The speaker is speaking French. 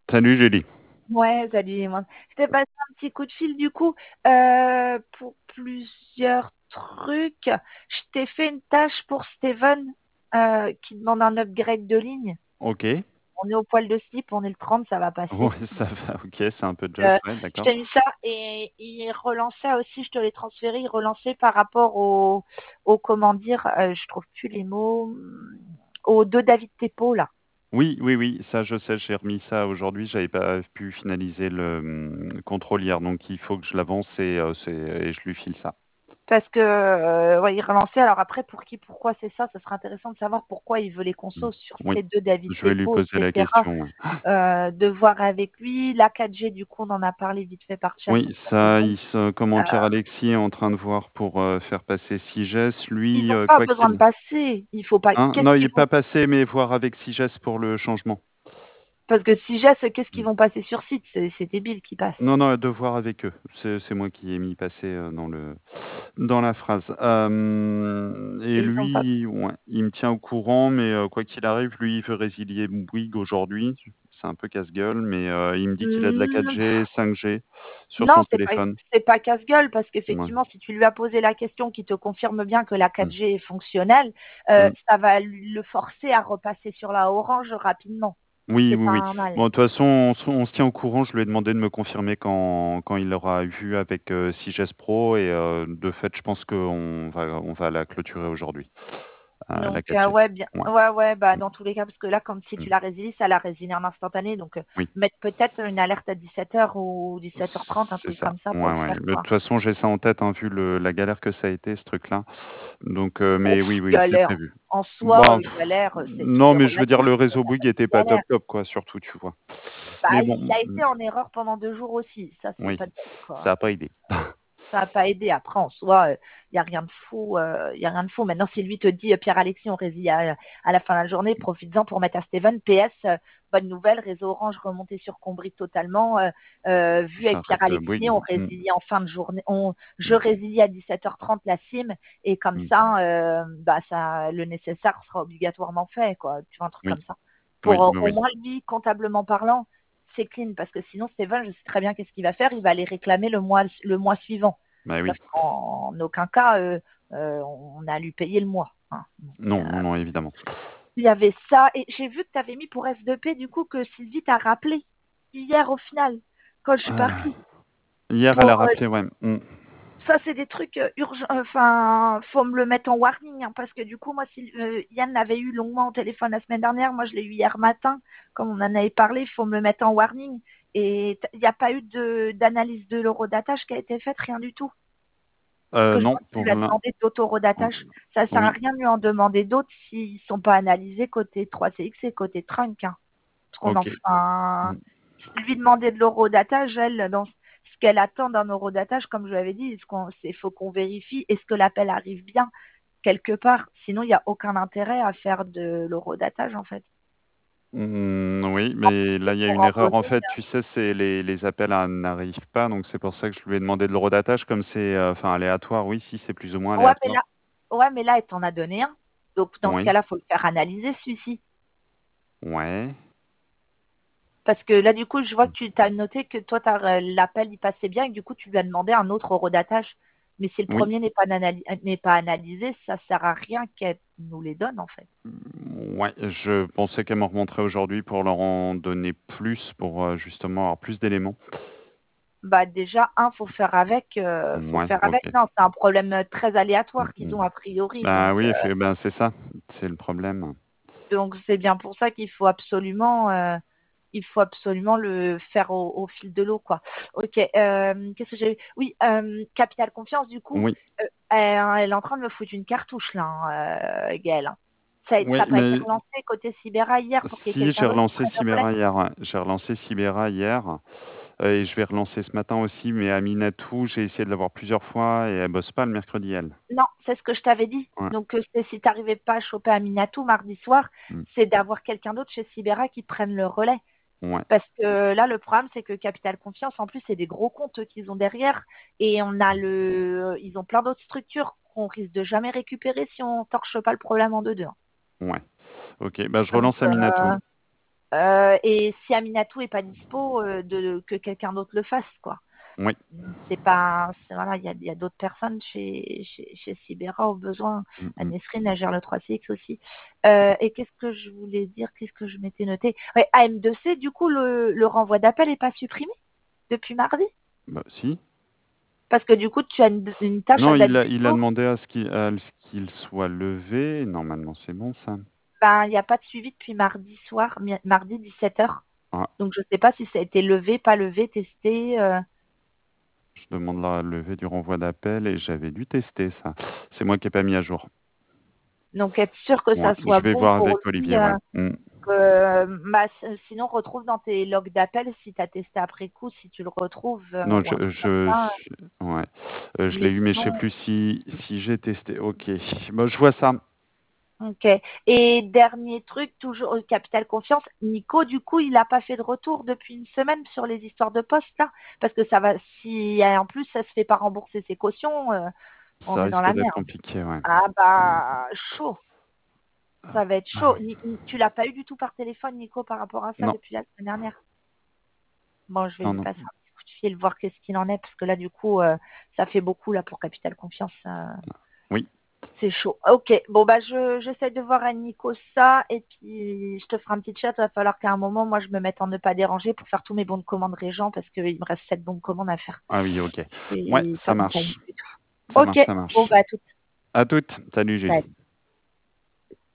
Salut Julie. Ouais, salut, moi. Je t'ai passé un petit coup de fil du coup pour plusieurs trucs. Je t'ai fait une tâche pour Steven qui demande un upgrade de ligne. Ok. On est au poil de slip, on est le 30, ça va passer. Ouais, ça va. Ok, c'est un peu juste. Ouais, Je d'accord. t'ai mis ça et il relançait aussi, je te l'ai transféré, il relançait par rapport au comment dire, je trouve plus les mots, aux deux David Tepo là. Oui, oui, oui, ça je sais, j'ai remis ça aujourd'hui. J'avais pas pu finaliser le contrôle hier, donc il faut que je l'avance et je lui file ça. Parce que ouais, il relançait. Alors après, pour qui, pourquoi c'est ça? Ça serait intéressant de savoir pourquoi il veut les Mm. consos sur Oui, ces deux David je vais lui Tepo, poser la etc. question. Ouais. De voir avec lui. La 4G, du coup, on en a parlé vite fait par chat, Oui, donc ça c'est ça, bon. comment Euh, Pierre-Alexis est en train de voir pour faire passer Sigès. Ils Lui, n'ont pas quoi besoin de qu'il. passer. Il faut pas. Hein? Qu'est-ce Non, il qu'ils n'est vont? pas passé, mais voir avec Sigès pour le changement. Parce que si j'ai, qu'est-ce qu'ils Mm. vont passer sur site? C'est débile qui passe. Non, non, de voir avec eux. C'est moi qui ai mis passer dans la phrase. Et Et ils ont pas. lui, ouais, il me tient au courant, mais quoi qu'il arrive, lui, il veut résilier Bouygues aujourd'hui. C'est un peu casse-gueule, mais il me dit qu'il a de la Hmm, 4G, 5G sur Non, son téléphone. c'est pas casse-gueule parce Ouais. qu'effectivement, si tu lui as posé la question qui te confirme bien que la Mmh. 4G est fonctionnelle, Mmh. ça va le forcer à repasser sur la Orange rapidement. Oui, C'est oui, pas oui. un mal. Bon, de toute façon, on se tient au courant. Je lui ai demandé de me confirmer quand il l'aura vu avec 6GS Pro et de fait, je pense qu'on va la clôturer aujourd'hui, la Donc 4G. ouais, bien, Ouais. ouais, ouais, bah Mmh. dans tous les cas, parce que là, comme si Mmh. tu la résilies, ça la résilie en instantané. Donc Oui. mettre peut-être une alerte à 17h ou 17h30, un C'est truc ça. comme ça pour Ouais, le ouais. faire, Mais de quoi. toute façon, j'ai ça en tête, hein, vu la galère que ça a été, ce truc-là. Donc, mais Ouf, oui, oui, c'est galère. prévu. En soi, Bon, galère, non, c'est mais je veux dire, relatif. le réseau Bouygues était pas Galère. top top, quoi, surtout, tu vois. Mais Bah, bon, il a été en erreur pendant 2 jours aussi. Ça, c'est oui, pas top, quoi. ça a pas aidé. Ça n'a pas aidé. Après, en soi, il n'y a rien de fou. Il y a rien de fou. Maintenant, si lui te dit, Pierre-Alexis, on résilie à la fin de la journée, profites-en pour mettre à Steven. PS, bonne nouvelle, réseau Orange remonté sur Combry totalement. Vu Ça avec arrête Pierre-Alexis, Bouygues. on Mmh. résilie en fin de journée. Je Mmh. résilie à 17h30 la SIM. Et comme Mmh. ça, bah, ça, le nécessaire sera obligatoirement fait, quoi. Tu vois, un truc Oui, comme ça. oui, Pour oui, au oui. moins, lui, comptablement parlant, c'est clean. Parce que sinon, Steven, je sais très bien qu'est-ce qu'il va faire. Il va aller réclamer le mois suivant. Bah oui. Parce qu'en aucun cas, on a à lui payer le mois. Hein. Donc, Non, non, non, évidemment. il y avait ça. Et j'ai vu que tu avais mis pour S2P, du coup, que Sylvie t'a rappelé hier au final, quand je suis Ah, partie. hier, elle Pour, a rappelé, ouais. Mmh. ça, c'est des trucs urgents. Enfin, faut me le mettre en warning. Hein, parce que du coup, moi, Yann l'avait eu longuement au téléphone la semaine dernière. Moi, je l'ai eu hier matin. Comme on en avait parlé, il faut me le mettre en warning. Et il n'y a pas eu d'analyse de l'eurodatage qui a été faite, rien du tout. Parce que je Non, crois que tu lui pour as l'in demandé d'autorodatage. Ça sert à oui, rien de lui en demander d'autres s'ils ne sont pas analysés côté 3CX et côté trunk. Hein. Parce qu'on en OK. enfin, Mmh. lui demander de l'eurodatage, elle, dans ce qu'elle attend d'un eurodatage, comme je l'avais dit, il faut qu'on vérifie est-ce que l'appel arrive bien quelque part. Sinon, il n'y a aucun intérêt à faire de l'eurodatage, en fait. Oui, mais là, il y a Pour une en erreur, en poser. fait, tu sais, c'est les appels, n'arrivent pas, donc c'est pour ça que je lui ai demandé de l'eurodatage comme c'est, enfin, aléatoire. Oui, si, c'est plus ou moins Ouais, mais aléatoire. là, ouais, mais là, elle t'en a donné un. Donc, dans ce Oui, cas-là, il faut le faire analyser, celui-ci. ouais. Parce que là, du coup, je vois Mmh. que tu t'as noté que toi, l'appel, il passait bien et que du coup, tu lui as demandé un autre eurodatage. Mais si le Oui. premier n'est pas analysé, ça sert à rien qu'elle nous les donne, en fait. Ouais, je pensais qu'elle m'en remonterait aujourd'hui pour leur en donner plus, pour, justement avoir plus d'éléments. Bah, déjà, faut Ouais, faire avec. OK. Non, c'est un problème très Mmh aléatoire qu'ils mh. ont a priori. Bah, Donc, oui, ben, c'est ça, c'est le problème. c'est bien pour ça il faut absolument le faire au fil de l'eau, quoi. Ok, qu'est-ce que j'ai eu? Oui, Capital Confiance, du coup, Oui, elle est en train de me foutre une cartouche, là, hein, Gaëlle. Hein. Ça n'a oui, pas été mais relancé côté Sibera hier pour qu'il y ait si, quelqu'un j'ai d'autre qui relancé prenne le relais? Sibera hier, ouais. J'ai relancé Sibera hier, et je vais relancer ce matin aussi, mais Aminatou, j'ai essayé de l'avoir plusieurs fois et elle bosse pas le mercredi, elle. Non, c'est ce que je t'avais dit. Ouais, Donc, si tu n'arrivais pas à choper Aminatou mardi soir, mmh, c'est d'avoir quelqu'un d'autre chez Sibera qui prenne le relais. ouais, Parce que là, le problème, c'est que Capital Confiance, en plus, c'est des gros comptes qu'ils ont derrière. Et ils ont plein d'autres structures qu'on risque de jamais récupérer si on torche pas le problème en deux-deux. Hein. ouais. OK, bah, je Donc, relance Aminatou. Et si Aminatou est pas dispo, que quelqu'un d'autre le fasse, quoi. Oui. Voilà, il y a d'autres personnes chez Sibera au besoin. Mm, mm. Nesrine, elle gère le 3CX aussi. Et qu'est-ce que je voulais dire? Qu'est-ce que je m'étais noté? Ouais, AM2C, du coup, le renvoi d'appel est pas supprimé depuis mardi? Bah, si. Parce que du coup, tu as une tâche Non, à date il a bureau. demandé à ce qu'il soit levé. Normalement, c'est bon, ça. Ben, il n'y a pas de suivi depuis mardi soir, mardi 17h. Ah, Donc, je sais pas si ça a été levé, pas levé, testé. je demande la levée du renvoi d'appel et j'avais dû tester ça. C'est moi qui n'ai pas mis à jour. Donc, être sûr que Ouais, ça je soit vais bon voir pour avec lui. Olivier, ouais. Mm. Sinon, retrouve dans tes logs d'appel si tu as testé après coup, si tu le retrouves Non, ou un truc comme ça. ouais. Je l'ai Mais eu, mais je sais sinon, plus si j'ai testé. Ok. Bon, je vois ça. ok. Et dernier truc, toujours au Capital Confiance, Nico, du coup, il n'a pas fait de retour depuis une semaine sur les histoires de poste, là. Parce que ça va, si en plus ça se fait pas rembourser ses cautions, on Ça est dans risque la d'être merde. compliqué, ouais. Ah bah, chaud. Ça va être chaud. Tu l'as pas eu du tout par téléphone, Nico, par rapport à ça Non, depuis la semaine dernière? Bon, je vais non, lui non. passer un petit coup de fil, voir qu'est-ce qu'il en est, parce que là, du coup, ça fait beaucoup là pour Capital Confiance. Oui. C'est chaud. Ok, bon bah j'essaie de voir à Nico ça, et puis je te ferai un petit chat. Il va falloir qu'à un moment, moi, je me mette en ne pas déranger pour faire tous mes bons de commande Régent, parce qu'il me reste 7 bons de commande à faire. Ah oui, ok. Ouais, Et pas ça de time marche. du tout. Ça Ok, marche, ça bon marche. bah à tout. À toutes. Salut, Julie.